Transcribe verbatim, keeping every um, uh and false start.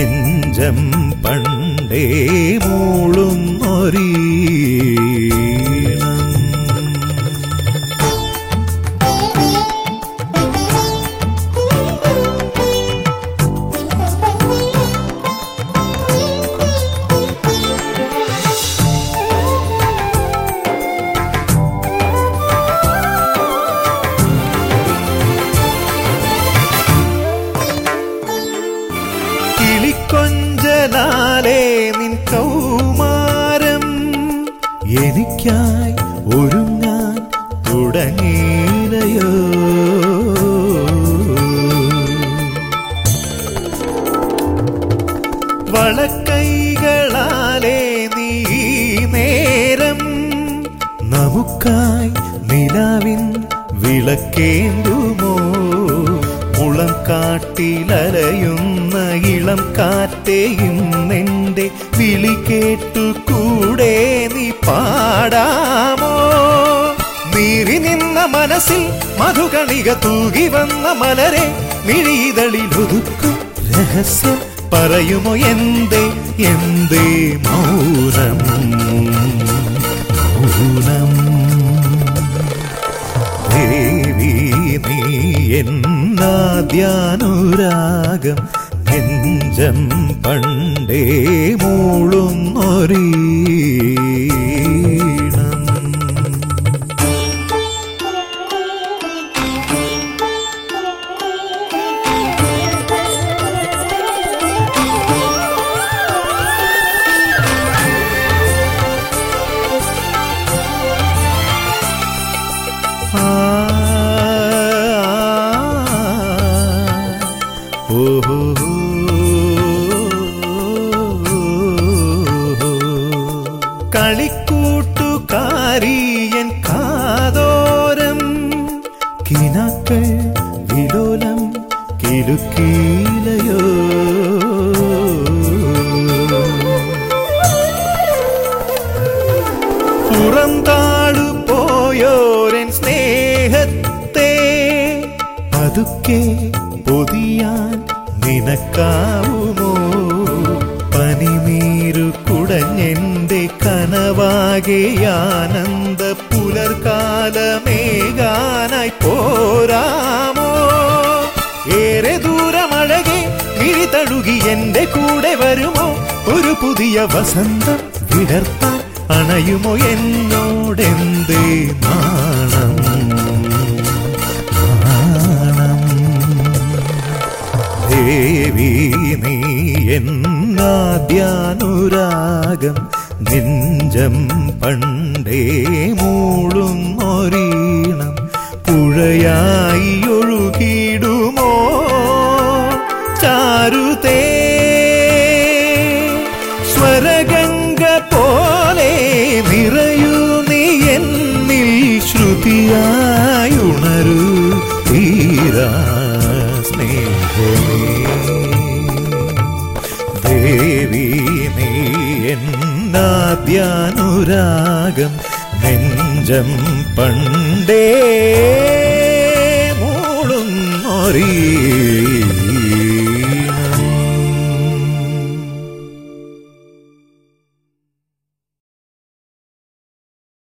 നെഞ്ചം പണ്ടേ മൂളുന്നൊരീണം. കിളിക്കൊഞ്ചലാലേ നിൻ കൗമാരം എനിക്കായി ഒരുങ്ങാൻ തുടങ്ങിയില്ലയോ? വളക്കൈകളാലേ നീ നേരം നമുക്കായി നിലാവിൻ വിളക്കേന്തുമോ? മുളം കാട്ടിലലയുന്ന ഇളം കാറ്റേയും നിന്റെ വിളി കേട്ടു കൂടെ നീ പാടാമോ? നീറി നിന്ന മനസ്സിൽ മധുകണിക തൂകി വന്ന മലരെ മിഴിതളിലൊതുക്കും രഹസ്യം പറയുമോ? എന്തേ എന്തേ മൗനം മൗനം? ദേവി നീ എന്നാദ്യാനുരാഗം നെഞ്ചം പണ്ടേ മൂളുന്നൊരീണം. കളിക്കൂട്ടുകാരിയൻ കാതോരം കിനാക്കൾ വിലോലം കിലുക്കിലയോ? പുറന്താഴു പോയോരൻ സ്നേഹത്തെ പതുക്കെ പൊതിയാൻ നിനക്കാവുമോ? പനിനീരു കുടഞ്ഞെന്റെ കനവാകെ ആനന്ദ പുലർകാലമേകാനായി പോരാമോ? ഏറെ ദൂരമഴകെ മിഴി തഴുകി എന്റെ കൂടെ വരുമോ? ഒരു പുതിയ വസന്തം വിടർത്താൻ അണയുമോ? എന്നോടെന്തേ നാണം നാണം? ദേവി നീ എന്നാദ്യാനുരാഗം നെഞ്ചം പണ്ടേ മൂളുന്നൊരീണം. പുഴയായി ഒഴുകിടുമോ ചാരുതേ? സ്വരഗംഗ പോലെ നിറയൂ നീ എന്നിൽ ശ്രുതിയായുണരൂ തീരാ സ്നേഹമേ. ദേവി നീ എന്നാദ്യാനുരാഗം നെഞ്ചം പണ്ടേ മൂളുന്നൊരീണം.